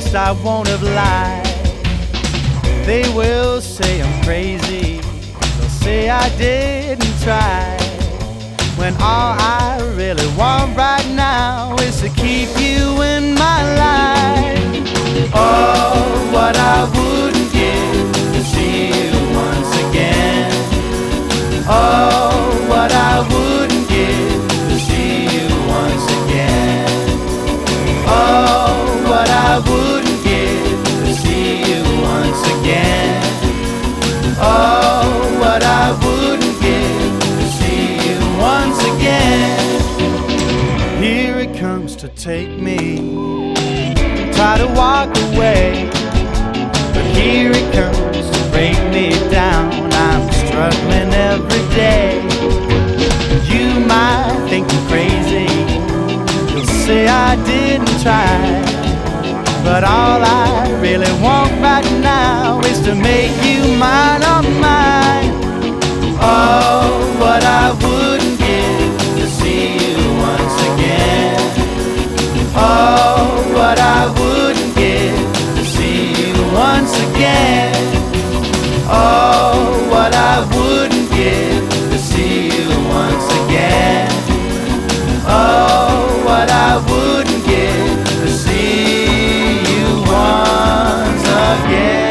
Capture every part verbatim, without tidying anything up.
least I won't have lied. They will say I'm crazy, they'll say I didn't try, when all I really want right now is to keep you in my life. Oh, what I wouldn't give to see you once again. Oh, what I wouldn't give to see you once again. Oh, what I wouldn't give to see you once again. Oh, what I wouldn't give to see you once again. Here it comes to take me, try to walk away, but here it comes to break me down. I'm struggling every day. You might think I'm crazy, you'll say I didn't try, but all I really want right now is to make you mine, oh mine. Oh, what I wouldn't give to see you once again. Oh, what I wouldn't give to see you once again. Oh, what I wouldn't give to see you once again. Oh, what I wouldn't give to see you once again.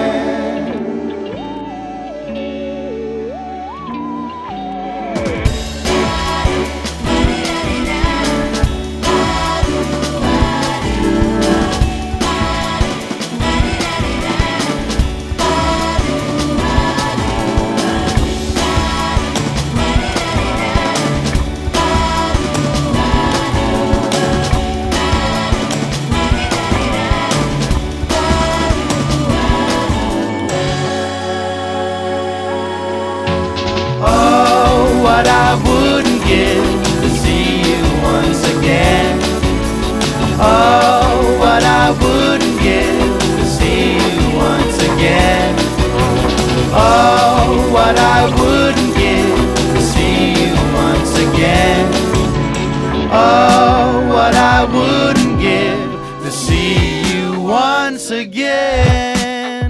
What I wouldn't give to see you once again. Oh, what I wouldn't give to see you once again. Oh, what I wouldn't give to see you once again. Oh, what I wouldn't give to see you once again.